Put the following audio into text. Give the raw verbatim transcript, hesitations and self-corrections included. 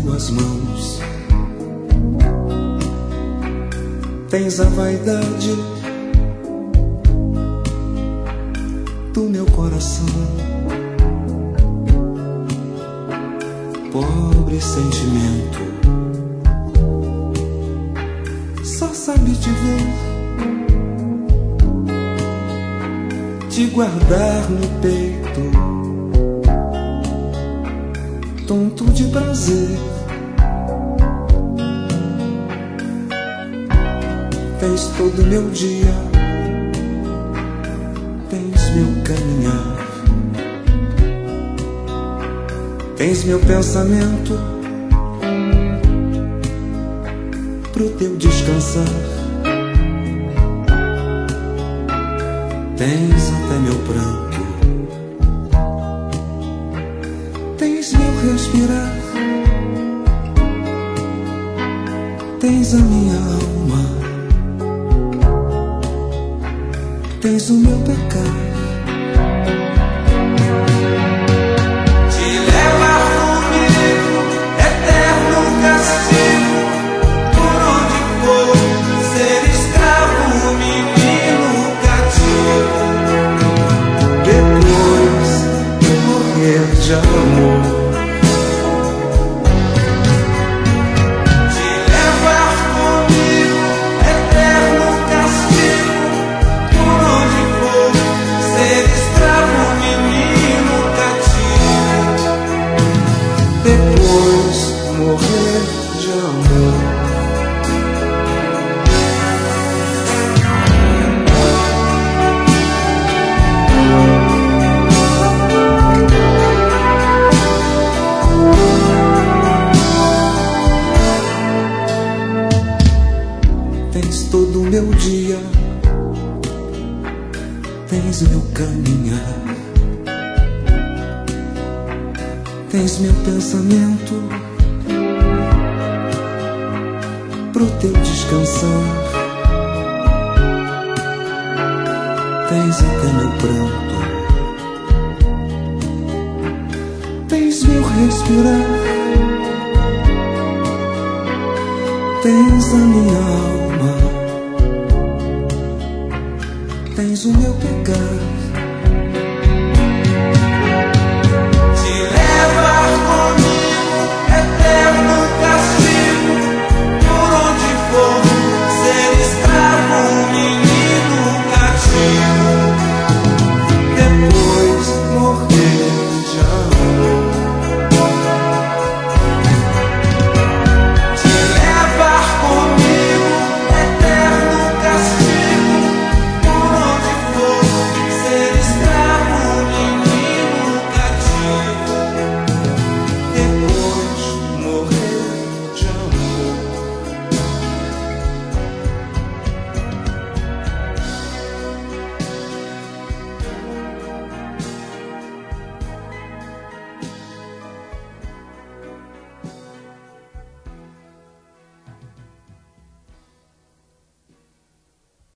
tuas mãos. Tens a vaidade do meu coração. Pobre sentimento, só sabe te ver, te guardar no peito, tonto de prazer. Tens todo meu dia, tens meu caminhar, tens meu pensamento pro teu descansar. Tens até meu pranto, tens meu respirar, tens a minha alma, tens o meu pecar. De amor, te levar comigo, eterno castigo, por onde for, ser escravo, menino cativo, depois morrer de amor. Tens todo o meu dia, tens o meu caminhar, tens meu pensamento pro teu descansar, tens até meu pranto, tens meu respirar, tens a minha alma, tens o meu pecar.